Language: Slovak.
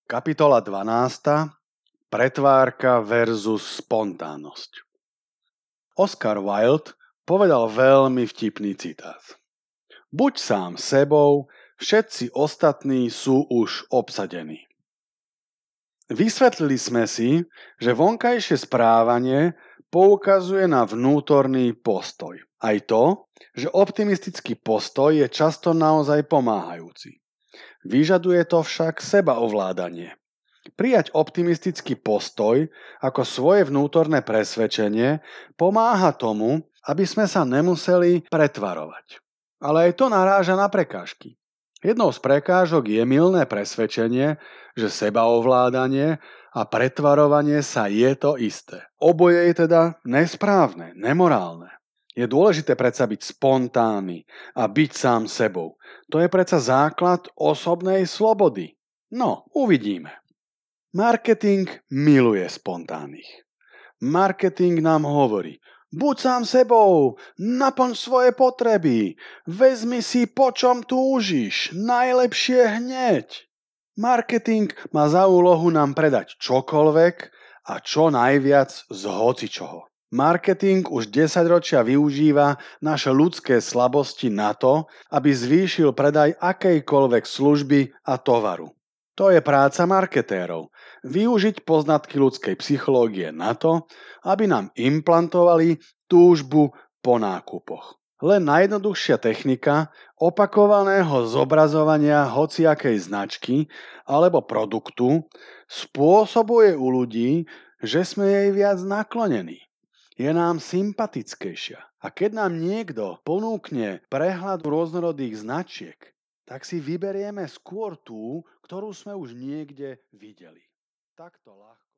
Kapitola 12. Pretvárka versus spontánnosť. Oscar Wilde povedal veľmi vtipný citát. Buď sám sebou, všetci ostatní sú už obsadení. Vysvetlili sme si, že vonkajšie správanie poukazuje na vnútorný postoj. Aj to, že optimistický postoj je často naozaj pomáhajúci. Vyžaduje to však sebaovládanie. Prijať optimistický postoj ako svoje vnútorné presvedčenie pomáha tomu, aby sme sa nemuseli pretvarovať. Ale aj to naráža na prekážky. Jednou z prekážok je mylné presvedčenie, že sebaovládanie a pretvarovanie sa je to isté. Oboje je teda nesprávne, nemorálne. Je dôležité predsa byť spontánny a byť sám sebou. To je predsa základ osobnej slobody. No, uvidíme. Marketing miluje spontánnych. Marketing nám hovorí, buď sám sebou, naplň svoje potreby, vezmi si po čom túžiš, najlepšie hneď. Marketing má za úlohu nám predať čokoľvek a čo najviac z hocičoho. Marketing už 10 ročia využíva naše ľudské slabosti na to, aby zvýšil predaj akejkoľvek služby a tovaru. To je práca marketérov. Využiť poznatky ľudskej psychológie na to, aby nám implantovali túžbu po nákupoch. Len najjednoduchšia technika opakovaného zobrazovania hociakej značky alebo produktu spôsobuje u ľudí, že sme jej viac naklonení. Je nám sympatickejšia. A keď nám niekto ponúkne prehľad rôznorodých značiek, tak si vyberieme skôr tú, ktorú sme už niekde videli. Takto ľahko.